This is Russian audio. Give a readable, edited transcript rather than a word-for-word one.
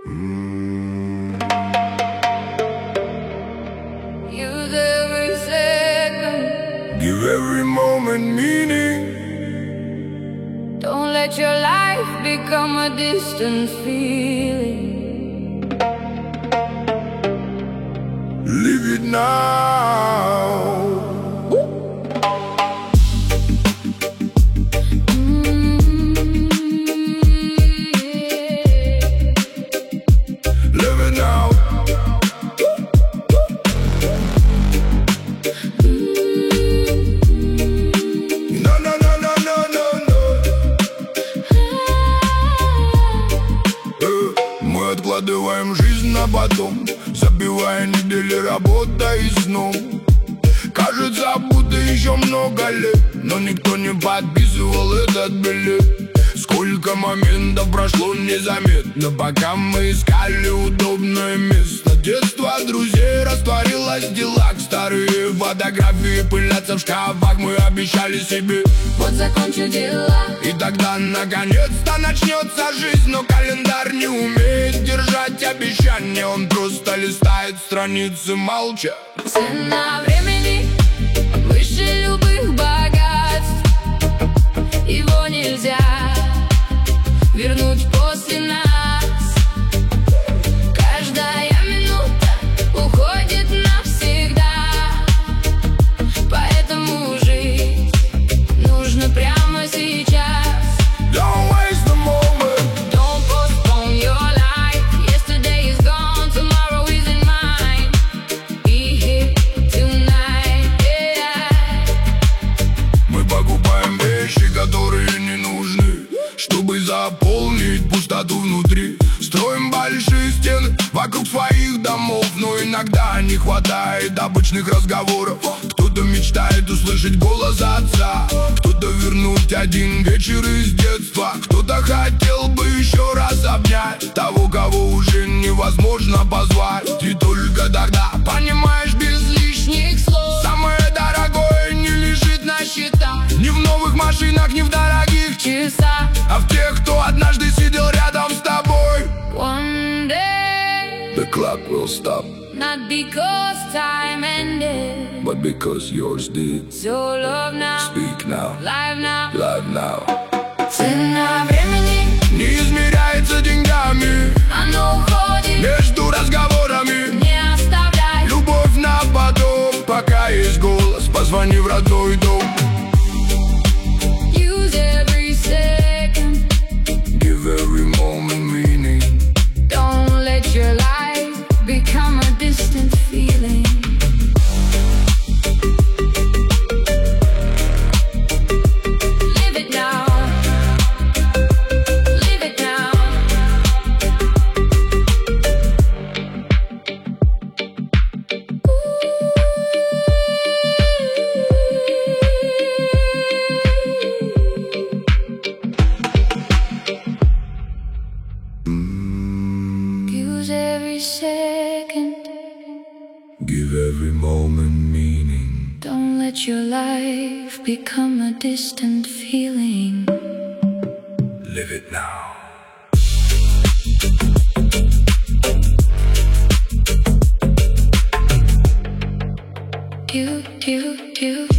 Use every second. Give every moment meaning. Don't let your life become a distant feeling. Live it now. Live it now. No, no, no, no, no, no, no. Мы откладываем жизнь на потом, забивая недели работой и сном. Кажется, будто еще много лет, но никто не подписывал этот билет. Сколько моментов прошло незаметно, пока мы искали удобное место. Детство друзей растворилось в делах, старые фотографии пылятся в шкафах. Мы обещали себе, вот закончу дела, и тогда наконец-то начнется жизнь. Но календарь не умеет держать обещания, он просто листает страницы молча. Цена времени выше любых богатств. Его нельзя вернуть после нас. Каждая минута уходит навсегда, поэтому жить нужно прямо сейчас. Don't waste the moment. Don't postpone your life. Yesterday is gone, tomorrow isn't mine. Be here tonight, yeah. Мы покупаем вещи, которые не нужны, чтобы заполнить пустоту внутри. Строим большие стены вокруг своих домов, но иногда не хватает обычных разговоров. Кто-то мечтает услышать голос отца, кто-то вернуть один вечер из детства, кто-то хотел бы еще раз обнять того, кого уже невозможно позвать. И только тогда понимаешь без лишних слов, самое дорогое не лежит на счетах, ни в новых машинах, ни в дорогих Часа. а в тех, кто однажды сидел рядом с тобой. One day, The clock will stop, not because time ended, but because yours did. so love now, Speak now, live now. live now. Цена времени, Не измеряется деньгами, оно уходит, между разговорами. не оставляй. Любовь на потом, пока есть голос, позвони в родной дом. Use every second. Give every moment meaning. Don't let your life become a distant feeling. Live it now. Live it now. Use every second. Give every moment meaning. Don't let your life become a distant feeling. Live it now. You